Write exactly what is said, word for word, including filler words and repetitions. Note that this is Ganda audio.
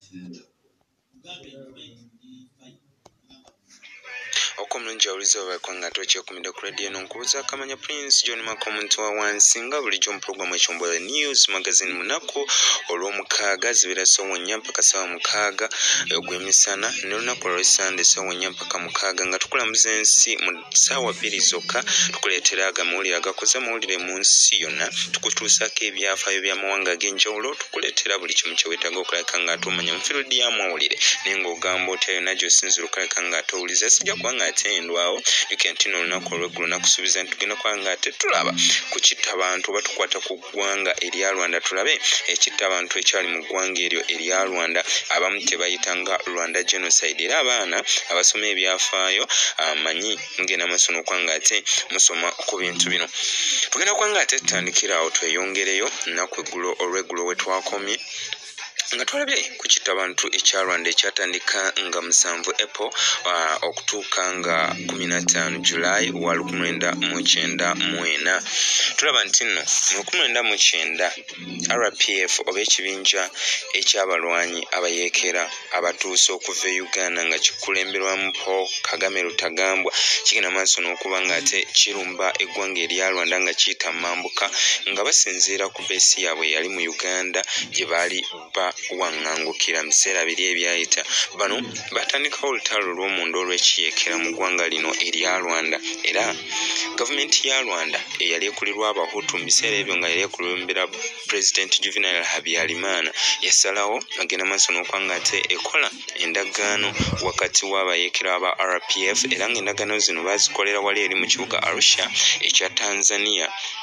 Okumulungi awuliza abakwanga toche kumida ku radio nonkubuza akamanya Prince John Makomuntu wa wansinga bulijjo mu program ekyombola news magazine munaku olw'omukaaga zibira somo nyampaka sawa mukaaga ogwemisana ne lunaku olw'Sunday sawa nyampaka mukaaga nga tukulamuza ensi mu sawa bbiri zokka tukuleetera agamawulire agakoze amawulire mu nsi yonna tukutuusako ebyafaayo by'amawanga ag'enjawulo tukuleetera buli kimu kye weetaaga okulabika nga ate omanya mu fiirudi y'amawulire naye ng'ogamba otya yonna gy'osinzira okulabika nga ate owuliza sijja kuba nga ate ndwawo yukentino olunaku olw'eggulu nakusuubiza nti tugenda kuba nga ate tulaba ku kitta abantu oba tukwata ku ggwanga erya Rwanda tulabe ekitta abantu ekyali mu ggwanga eryo erya Rwanda abamu tebayita nga Rwanda genocide era abaana abasoma ebyafaayo amanyi mugenda maaso n'okuba nga ate musoma ku bintu bino tugenda kuba nga ate tutandikira awo tweyongereyo nnaku eggulo olw'eggulo we twakomye nga twalabye ku kitta abantu ekya Rwanda ekyatandika nga musanvu April uh, okutuuka nga kumi na ttaano July wa lukumi lwenda mu kyenda mu ena tulaba nti nno mu lukumi lwenda mu kyenda R P F oba ekibinja ekyabalwanyi abayeekera abatuuse okuva e Uganda nga kikulemberwamu Paul Kagame Rutagambwa kigenda maaso n'okuba nga ate kirumba eggwanga erya Rwanda nga kiyita Mambuka nga basinziira ku beesi yaabwe yali mu Uganda gye baali ba wangangukira mu biseera biri ebyayita bano batandikawo olutalo olw'omunda olw'ekiyeekera mu ggwanga lino erya Rwanda era gavumenti ya Rwanda eyali ekulirwa Abahutu mu biseera ebyo nga yali ekulembera President Juvenal Habyarimana yasalawo agenda maaso n'okuba nga ate ekola endagaano wakati w'abayeekera aba R P F era ng'endagaano zino baazikolera wali eri mu kibuga Arusha ekya Tanzania